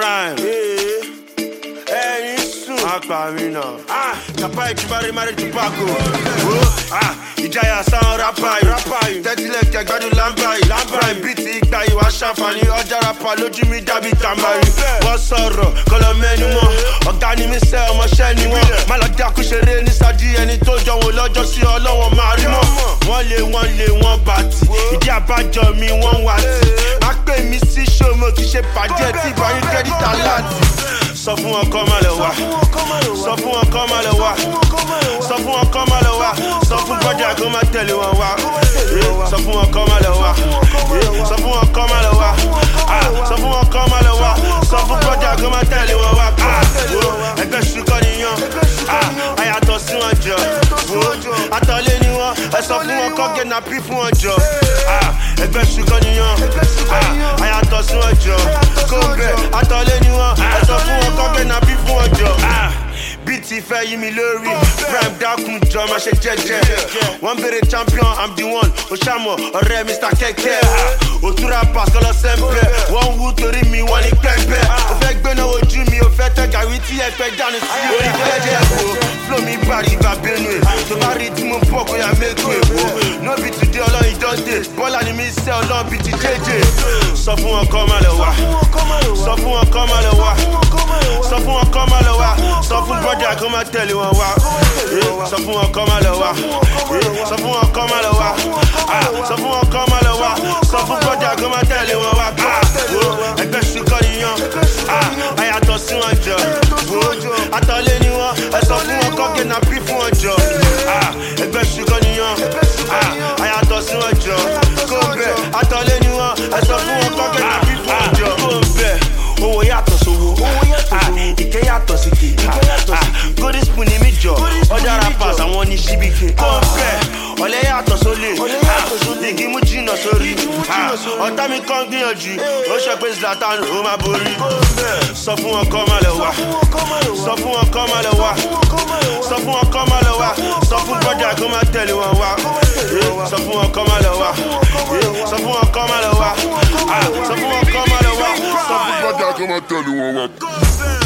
Prime. Aquamina. Capa Chibari Mari Tupaco. Ìjayà sound rapper yìí. Tẹ́tílẹ̀ kẹgbẹ́dùn lámbà yìí. Prime beat ìgbà yìí wá ṣàǹfààní. Ọjà rapper lójú mi dàbí tàmbàrí. Wọ́n sọ̀rọ̀ kọlọ mẹ́nu mọ́. Ọ̀gá ni mi sẹ́ ọmọṣẹ́ ni wọ́n. Má lọ dákú ṣeré ní sájí ẹni tó jọ wọn lọ́jọ́ sí ọlọ́wọ́n máa rí mọ́. Wọ́n lé wọ́n bàtì. Ìdí àbájọ mi wọ́n wá tì. Má pè mí sí ṣòmo kì í ṣe bàjẹ́ tí ìbáyín kẹ́dítà láti. Sọ fún wọn kọ́ máa lọ wá. Sọ fún wọn kọ́ máa lọ wá. Sọ fún wọn kọ́ máa lọ wá. Sọ fún bọ́dà kó máa tẹ̀lé wọn wá. Sọ fún wọn kọ́ máa lọ wá. Sọ fún wọn kọ́ máa lọ wá. Sọ fún wọn kọ́ máa lọ wá. Sọ fún bọ́dà kó máa tẹ̀lé wọn wá. Ẹgbẹ́ ṣùkọ́ nìyàn. Àyàtọ̀ sí wọn jọ. Àtọ̀lé ni wọn. Ẹ sọ fún wọn kọ́ gẹ̀nà pí fún wọn jọ. Ẹgbẹ́ ṣùkọ́ nìyàn. Àyàtọ̀ sí wọn jọ. Kó bẹ̀ àtọ̀lé ni wọn. Ẹ sọ fún wọn kọ́ gẹ̀nà pí fún wọn jọ. BT fẹ́ yí mi lórí. Prime dákun jọ máa ṣe jẹ́jẹ́. Wọ́n bèrè champion, I'm the one. Oṣàmọ̀ ọ̀rẹ́ Mr. Kẹ̀kẹ́. Òtúrà pàṣẹ lọ sẹ́ńpẹ́. Wọ́n wú torí mi, wọ́n ní pẹ́pẹ́. Ó fẹ́ gbéná ojú mi, ó fẹ́ tẹ́ gàrí tí ẹ fẹ́ dànù sí orí jẹ́jẹ́ ẹ̀kọ́. Flow mi bàrí ìgbà Benue. Tó bá rí tí mo pọ̀ kó yà mẹ́kù èkó. No be today ọlọ́yin dọ́dé. Bọ́lá ni mi sẹ́ ọlọ́run bíi ti jẹ́jẹ́. Sọ fún wọn kọ́ máa lọ wá. Sọ fún wọn kọ́ máa lọ wá. Sọ fún wọn kọ́ máa lọ wá. Sọ fún bọ́dà kó máa tẹ̀lé wọn wá. Sọ fún wọn kọ́ máa lọ wá. Sọ fún wọn kọ́ máa lọ wá. Sọ fún wọn kọ́ máa lọ wá. Sọ fún bọ́dà kó máa tẹ̀lé wọn wá. Ẹgbẹ́ ṣùkọ́ nìyàn. Àyàtọ̀ sí wọn jọ. Àtọ̀lé ni wọn. Ẹ sọ fún wọn kọ́ gẹ̀nà pí fún wọn jọ. Ẹgbẹ́ ṣùkọ́ nìyàn. Àyàtọ̀ sí wọn jọ. Kó bẹ̀ àtọ̀lé ni wọn. Ẹ sọ fún wọn kọ́ gẹ̀nà pí fún wọn jọ. Kó bẹ̀ owó yàtọ̀ sówó. Ìkẹ́ yàtọ̀ sí kè. Golden spoon ni mí jọ. Ọjà rappers àwọn ní ṣíbíkè. Kó bẹ̀ ọ̀lẹ́ yàtọ̀ sólè. Igi mú jìnnà sórí. Ọ̀tá mi kàn gbìyànjú. Ó ṣe pé Zlatan ó máa borí. Sọ fún wọn kọ́ máa lọ wá. Sọ fún wọn kọ́ máa lọ wá. Sọ fún wọn kọ́ máa lọ wá. Sọ fún bọ́dà kó máa tẹ̀lé wọn wá. Sọ fún wọn kọ́ máa lọ wá. Sọ fún wọn kọ́ máa lọ wá. Sọ fún wọn kọ́ máa lọ wá. Sọ fún bọ́dà kó máa tẹ̀lé wọn wá.